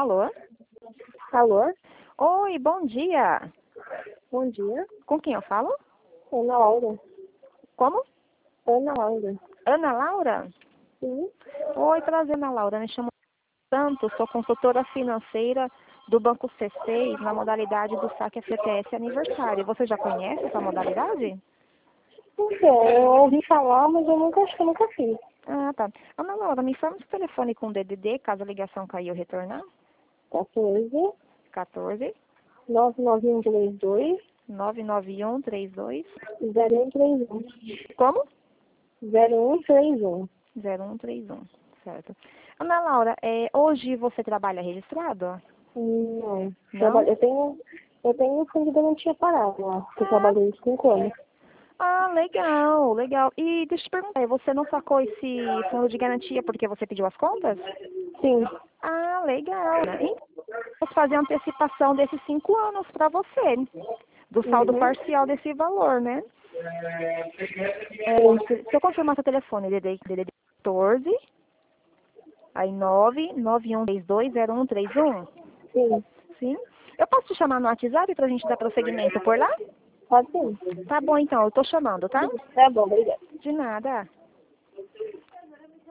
Alô? Alô? Oi, bom dia. Bom dia. Com quem eu falo? Ana Laura. Como? Ana Laura. Ana Laura? Sim. Oi, prazer, Ana Laura. Me chamo Santos, sou consultora financeira do Banco C6 na modalidade do saque FGTS aniversário. Você já conhece essa modalidade? Então, eu ouvi falar, mas eu nunca, acho que eu nunca fiz. Ah, tá. Ana Laura, me informa o telefone com DDD, caso a ligação cair ou retornar. 14 14 99132 99132. 0131. Como? 0131. 0131, certo. Ana Laura, hoje você trabalha registrado? Não. Não? Eu tenho um fundo de garantia parado lá, que eu Ah, trabalhei 5 anos. legal, legal. E deixa eu te perguntar, você não sacou esse fundo de garantia porque você pediu as contas? Sim. Ah, legal. Então, vamos fazer a antecipação desses 5 anos para você, do saldo Uhum. parcial desse valor, né? Se eu confirmar seu telefone, DDD 14, aí 991320131. Sim. Sim? Eu posso te chamar no WhatsApp para a gente dar prosseguimento por lá? Pode sim. Tá bom, então, eu tô chamando, tá? Tá bom, obrigada. De nada.